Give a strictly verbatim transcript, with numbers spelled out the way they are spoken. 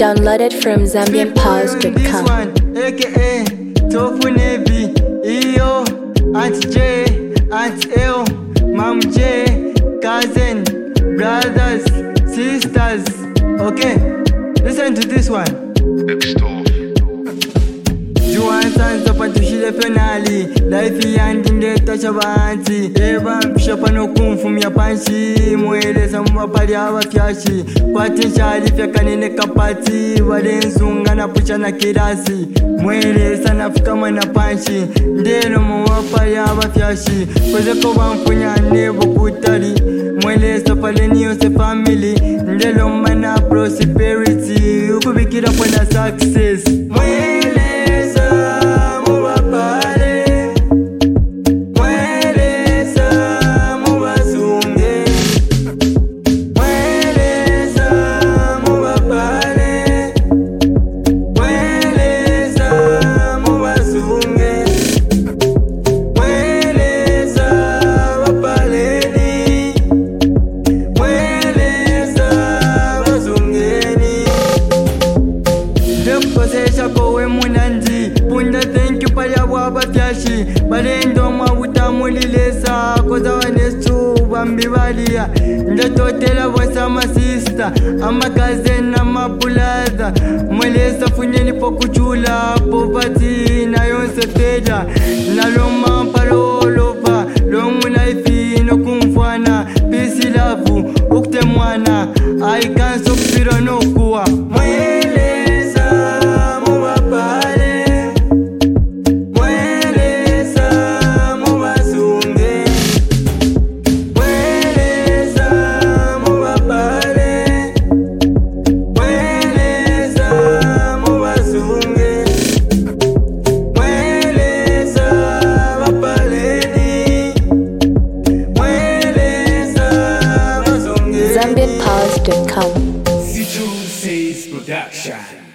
Downloaded from zambian pause dot This com. one, aka Tofu Navy, E O, Auntie J, Auntie L, Mom J, cousin, brothers, sisters. Okay, listen to this one. Juan Sansa Patushile Penali, Life Yandi Neta Banti, Eva Shapano Kumfumia Panchi, Muele Sambaparia Fiashi, Patin Shali Fiakanine Kapati, Valenzungana Puchana Kirasi, Muele Sanafkamana Panchi, Deno Muaparia Fiashi, Kozeko Bampunya Nevo Putari, Muele Sapalenio se family, Ndelo Mana prosperity, Ukubikira Pona success. Muele thank you paya waba fyashi balendo mabuta mulilesa koza wanesu bambibalia ndototela bosa ma sister amakaze na mabulaza mulesa funyeni pokuchula poverty na yonse teja na loma parolova longu life no kumfana peace love ukte mwana I can't so firo no kuwa zambian pause dot com. C two Says Production.